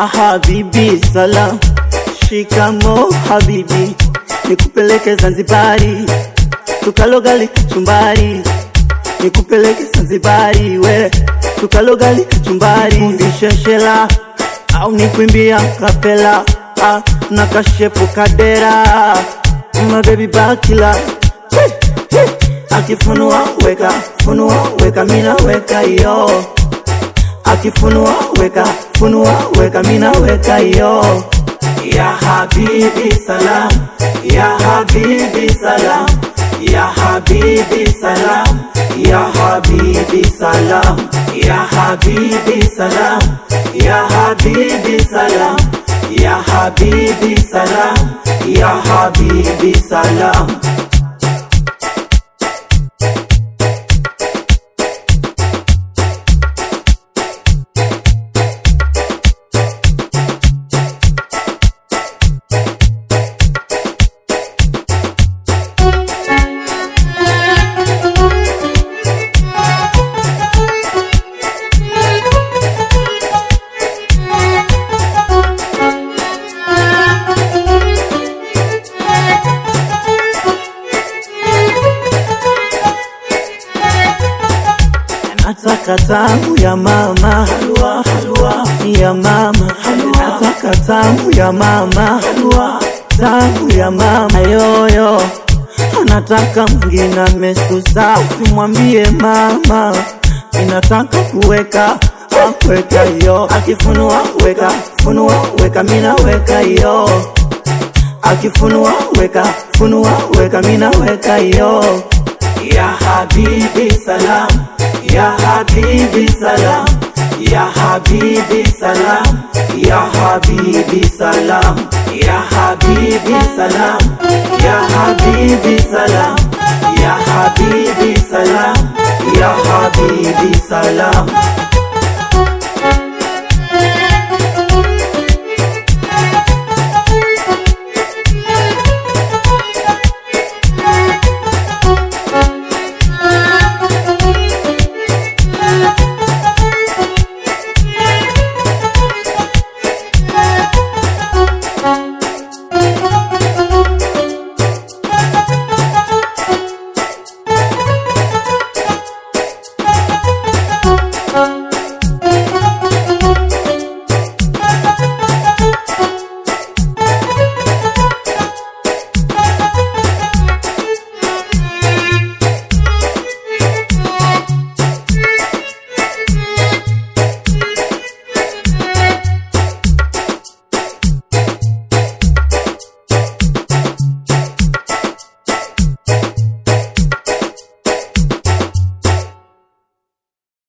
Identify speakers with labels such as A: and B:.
A: habibi salam, shikamo habibi, nikupeleke Zanzibari, tukalogali kachumbari, nikupeleke Zanzibari we, tukalogali kachumbari, nifundishe au nikuimbia kapela, na kashepu kadera, my baby bakila, akifunua weka mina weka yo, akifunua weka mina weka yo. Ya habibi salam, ya habibi salam, ya habibi salam, ya habibi salam, ya habibi salam, ya habibi salam, ya habibi salam, ya habibi salam. Nataka tamu ya mama, halua halua ya mama, nataka tamu ya mama, halua tamu ya mama yoyo. Anataka mwingine amesusa, usimwambie mama, ninataka kuweka yo, akifunua weka mina weka yo, akifunua weka mina weka yo. Ya habibi salam, ya habibi salam, ya habibi salam, ya habibi salam, ya habibi salam, ya habibi salam, ya habibi salam, ya habibi salam.